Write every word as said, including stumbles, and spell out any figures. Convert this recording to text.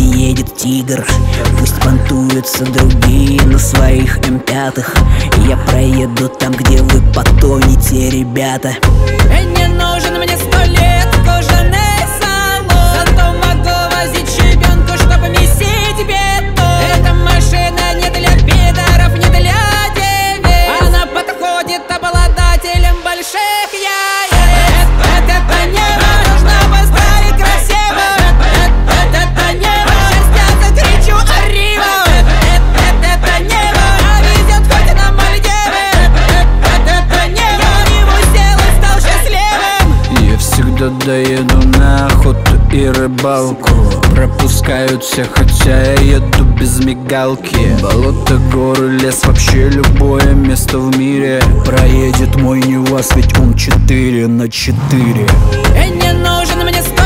едет тигр. Пусть понтуются другие на своих эм пять. Я проеду там, где вы потонете, ребята. Не нужен мне сто лет кожаный салон, зато могу возить щебенку, чтобы месить бетон. Эта машина не для пидоров, не для девиц. Она подходит обладателям больших яиц. Это небо нужно быстро и красиво. Это небо, счастья закричу Арива. Это небо везет хоть на Мальдивы. Это небо, его сел и стал счастливым. Я всегда доеду на охоту и рыбалку. Пропускают все, хотя я еду без мигалки. Болото, горы, лес, вообще любое место в мире. Проедет мой НИВАЗ, ведь он четыре на четыре. Не нужен мне